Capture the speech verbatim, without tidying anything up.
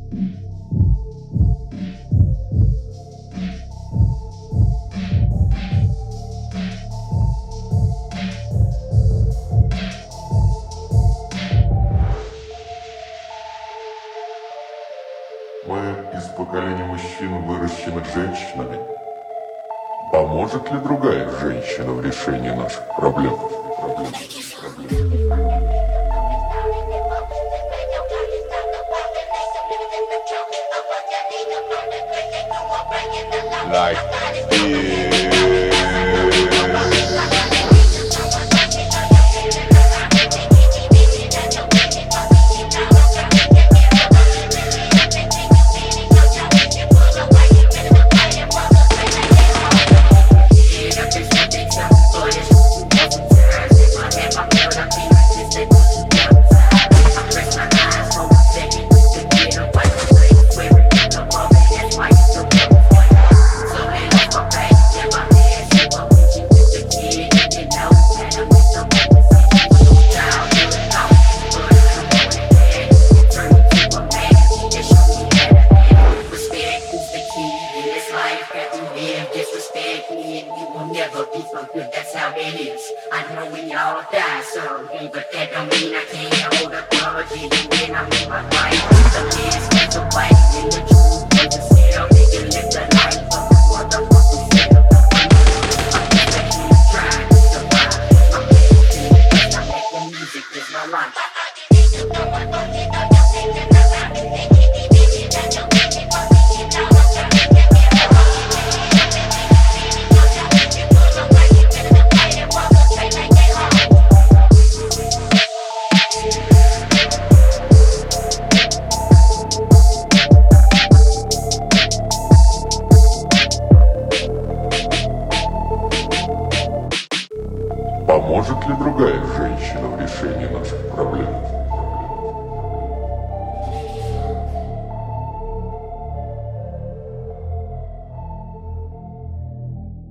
Мы из поколения мужчин, выращенных женщинами. Поможет ли другая женщина в решении наших проблем? Проблем, проблем. Like this. Disrespect me and you will never be so good, that's how it is. I know we all die someday, but that don't mean I can't hold a grudge even when I'm in my right. The list gets a white and the truth is a still nigga live the life of a motherfucking set of the I'm gonna keep trying to survive. I'm gonna make the music is my life. Поможет ли другая женщина в решении наших проблем?